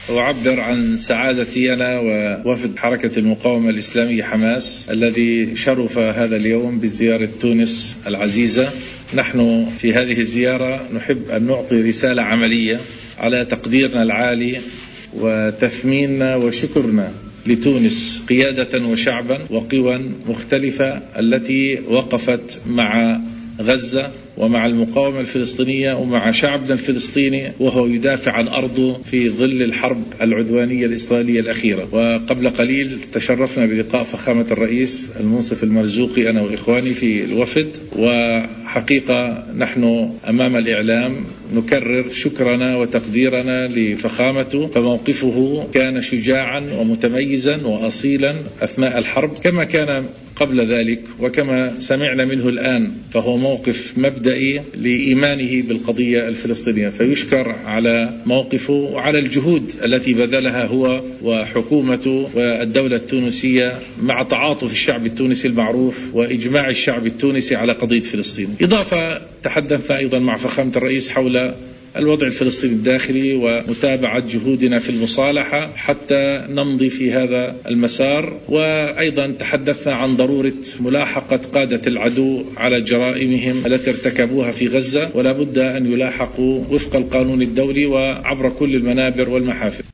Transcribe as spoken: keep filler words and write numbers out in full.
أعبر عن سعادتي أنا ووفد حركة المقاومة الإسلامية حماس الذي شرف هذا اليوم بزيارة تونس العزيزة. نحن في هذه الزيارة نحب أن نعطي رسالة عملية على تقديرنا العالي وتثميننا وشكرنا لتونس قيادة وشعبا وقوى مختلفة التي وقفت مع غزة ومع المقاومة الفلسطينية ومع شعبنا الفلسطيني وهو يدافع عن أرضه في ظل الحرب العدوانية الإسرائيلية الأخيرة. وقبل قليل تشرفنا بلقاء فخامة الرئيس المنصف المرزوقي أنا وإخواني في الوفد، وحقيقة نحن أمام الإعلام نكرر شكرنا وتقديرنا لفخامته، فموقفه كان شجاعا ومتميزا وأصيلا أثناء الحرب كما كان قبل ذلك وكما سمعنا منه الآن، فهو موقف مبدئي لإيمانه بالقضية الفلسطينية، فيشكر على موقفه وعلى الجهود التي بذلها هو وحكومته والدولة التونسية مع تعاطف الشعب التونسي المعروف وإجماع الشعب التونسي على قضية فلسطين. إضافة تحدثنا أيضا مع فخامة الرئيس حول الوضع الفلسطيني الداخلي ومتابعة جهودنا في المصالحة حتى نمضي في هذا المسار، وأيضا تحدثنا عن ضرورة ملاحقة قادة العدو على جرائمهم التي ارتكبوها في غزة، ولا بد أن يلاحقوا وفق القانون الدولي وعبر كل المنابر والمحافل.